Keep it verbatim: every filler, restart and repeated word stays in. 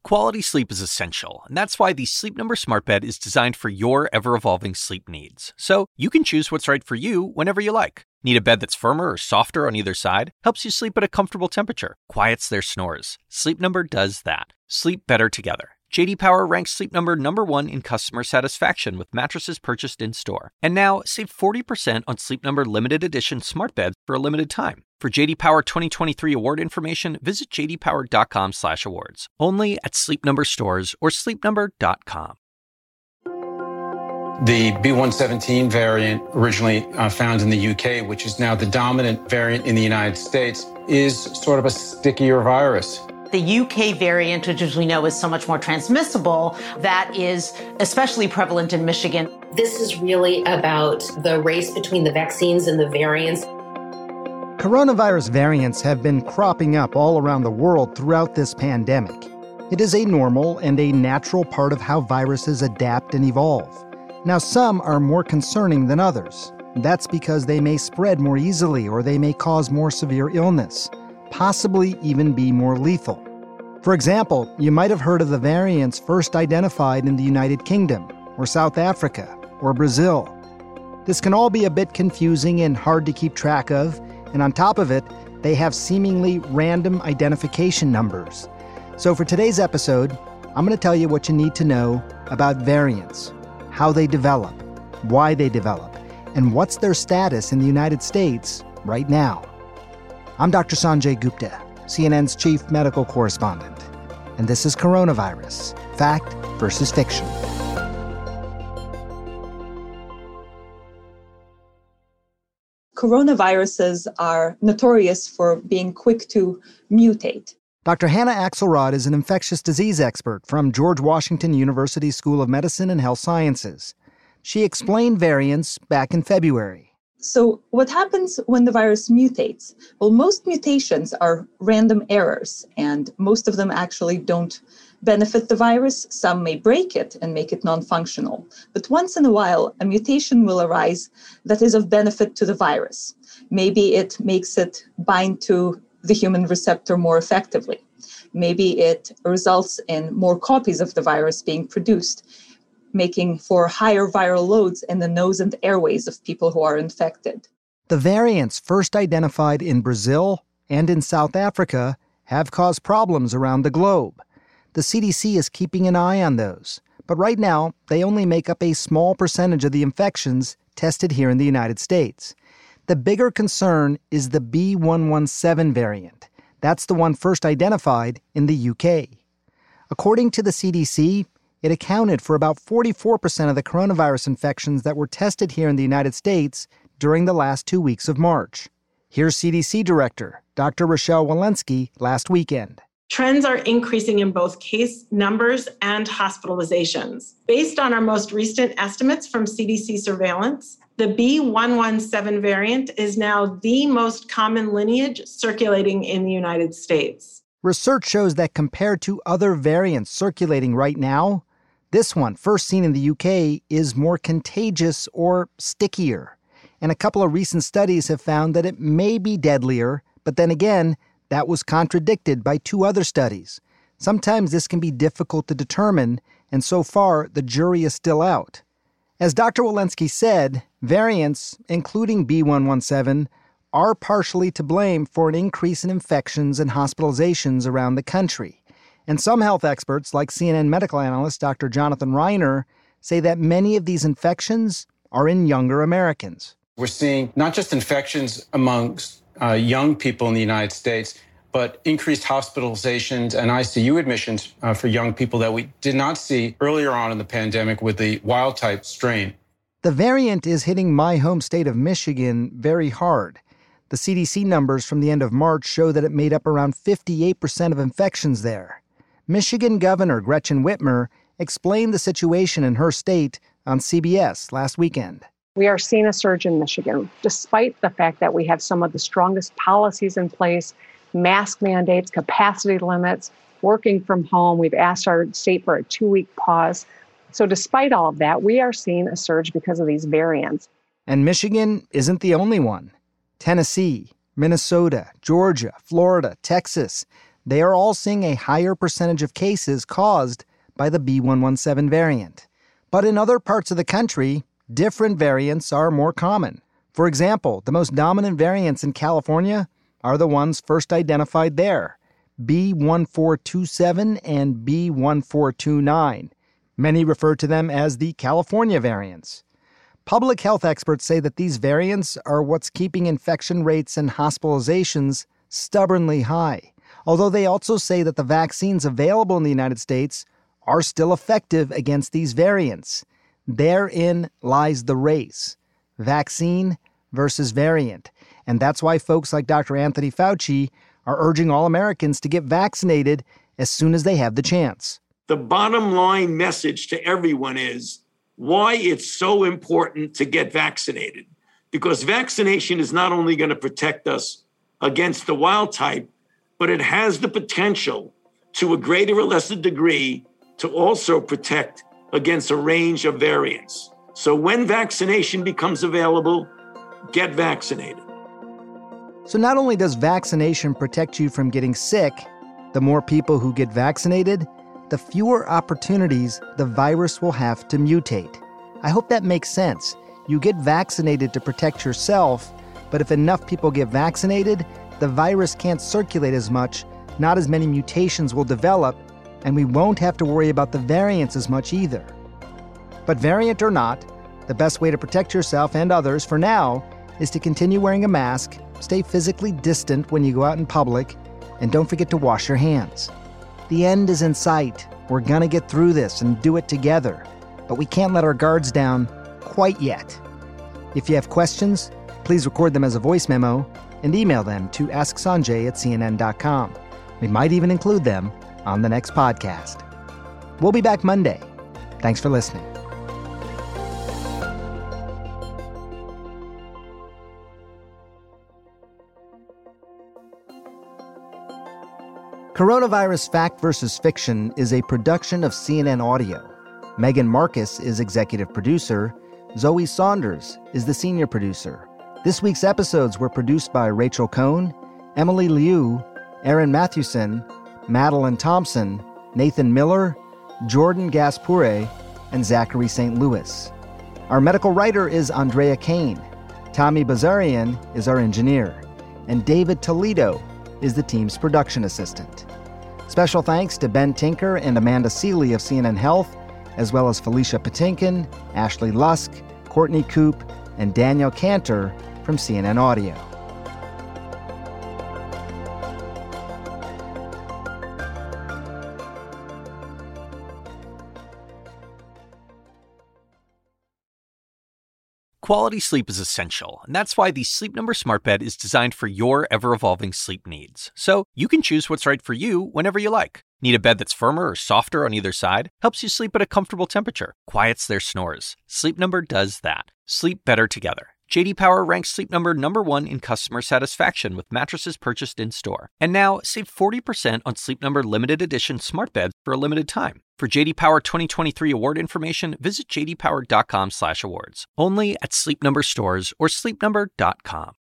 Quality sleep is essential, and that's why the Sleep Number Smart Bed is designed for your ever-evolving sleep needs. So you can choose what's right for you whenever you like. Need a bed that's firmer or softer on either side? Helps you sleep at a comfortable temperature. Quiets their snores. Sleep Number does that. Sleep better together. J D Power ranks Sleep Number number one in customer satisfaction with mattresses purchased in-store. And now, save forty percent on Sleep Number limited edition smart beds for a limited time. For J D Power twenty twenty-three award information, visit j d power dot com slash awards. Only at Sleep Number stores or sleep number dot com. The B one seventeen variant, originally uh, found in the U K, which is now the dominant variant in the United States, is sort of a stickier virus. The U K variant, which as we know is so much more transmissible, that is especially prevalent in Michigan. This is really about the race between the vaccines and the variants. Coronavirus variants have been cropping up all around the world throughout this pandemic. It is a normal and a natural part of how viruses adapt and evolve. Now, some are more concerning than others. That's because they may spread more easily or they may cause more severe illness, possibly even be more lethal. For example, you might have heard of the variants first identified in the United Kingdom, or South Africa, or Brazil. This can all be a bit confusing and hard to keep track of, and on top of it, they have seemingly random identification numbers. So for today's episode, I'm going to tell you what you need to know about variants, how they develop, why they develop, and what's their status in the United States right now. I'm Doctor Sanjay Gupta, C N N's chief medical correspondent, and this is Coronavirus, Fact versus Fiction. Coronaviruses are notorious for being quick to mutate. Doctor Hannah Axelrod is an infectious disease expert from George Washington University School of Medicine and Health Sciences. She explained variants back in February. So what happens when the virus mutates? Well, most mutations are random errors, and most of them actually don't benefit the virus. Some may break it and make it non-functional. But once in a while, a mutation will arise that is of benefit to the virus. Maybe it makes it bind to the human receptor more effectively. Maybe it results in more copies of the virus being produced, making for higher viral loads in the nose and airways of people who are infected. The variants first identified in Brazil and in South Africa have caused problems around the globe. The C D C is keeping an eye on those, but right now they only make up a small percentage of the infections tested here in the United States. The bigger concern is the B one one seven variant. That's the one first identified in the U K. According to the C D C, it accounted for about forty-four percent of the coronavirus infections that were tested here in the United States during the last two weeks of March. Here's C D C Director Doctor Rochelle Walensky last weekend. Trends are increasing in both case numbers and hospitalizations. Based on our most recent estimates from C D C surveillance, the B one one seven variant is now the most common lineage circulating in the United States. Research shows that compared to other variants circulating right now, this one, first seen in the U K, is more contagious or stickier. And a couple of recent studies have found that it may be deadlier, but then again, that was contradicted by two other studies. Sometimes this can be difficult to determine, and so far, the jury is still out. As Doctor Walensky said, variants, including B one one seven, are partially to blame for an increase in infections and hospitalizations around the country. And some health experts, like C N N medical analyst Doctor Jonathan Reiner, say that many of these infections are in younger Americans. We're seeing not just infections amongst uh, young people in the United States, but increased hospitalizations and I C U admissions uh, for young people that we did not see earlier on in the pandemic with the wild-type strain. The variant is hitting my home state of Michigan very hard. The C D C numbers from the end of March show that it made up around fifty-eight percent of infections there. Michigan Governor Gretchen Whitmer explained the situation in her state on C B S last weekend. We are seeing a surge in Michigan, despite the fact that we have some of the strongest policies in place, mask mandates, capacity limits, working from home. We've asked our state for a two-week pause. So despite all of that, we are seeing a surge because of these variants. And Michigan isn't the only one. Tennessee, Minnesota, Georgia, Florida, Texas, they are all seeing a higher percentage of cases caused by the B one one seven variant. But in other parts of the country, different variants are more common. For example, the most dominant variants in California are the ones first identified there, B one four two seven and B one four two nine. Many refer to them as the California variants. Public health experts say that these variants are what's keeping infection rates and hospitalizations stubbornly high, although they also say that the vaccines available in the United States are still effective against these variants. Therein lies the race. Vaccine versus variant. And that's why folks like Doctor Anthony Fauci are urging all Americans to get vaccinated as soon as they have the chance. The bottom line message to everyone is why it's so important to get vaccinated. Because vaccination is not only going to protect us against the wild type, but it has the potential to a greater or lesser degree to also protect against a range of variants. So when vaccination becomes available, get vaccinated. So not only does vaccination protect you from getting sick, the more people who get vaccinated, the fewer opportunities the virus will have to mutate. I hope that makes sense. You get vaccinated to protect yourself, but if enough people get vaccinated, the virus can't circulate as much, not as many mutations will develop, and we won't have to worry about the variants as much either. But variant or not, the best way to protect yourself and others for now is to continue wearing a mask, stay physically distant when you go out in public, and don't forget to wash your hands. The end is in sight. We're gonna get through this and do it together, but we can't let our guards down quite yet. If you have questions, please record them as a voice memo and email them to ask sanjay at c n n dot com. We might even include them on the next podcast. We'll be back Monday. Thanks for listening. Coronavirus Fact versus Fiction is a production of C N N Audio. Megan Marcus is executive producer. Zoe Saunders is the senior producer. This week's episodes were produced by Rachel Cohn, Emily Liu, Aaron Mathewson, Madeline Thompson, Nathan Miller, Jordan Gaspure, and Zachary Saint Louis. Our medical writer is Andrea Kane. Tommy Bazarian is our engineer. And David Toledo is the team's production assistant. Special thanks to Ben Tinker and Amanda Seeley of C N N Health, as well as Felicia Patinkin, Ashley Lusk, Courtney Koop, and Daniel Cantor from C N N Audio. Quality sleep is essential, and that's why the Sleep Number Smart Bed is designed for your ever-evolving sleep needs. So you can choose what's right for you whenever you like. Need a bed that's firmer or softer on either side? Helps you sleep at a comfortable temperature. Quiets their snores. Sleep Number does that. Sleep better together. J D Power ranks Sleep Number number one in customer satisfaction with mattresses purchased in-store. And now, save forty percent on Sleep Number limited edition smart beds for a limited time. For J D Power twenty twenty-three award information, visit j d power dot com slash awards. Only at Sleep Number stores or sleep number dot com.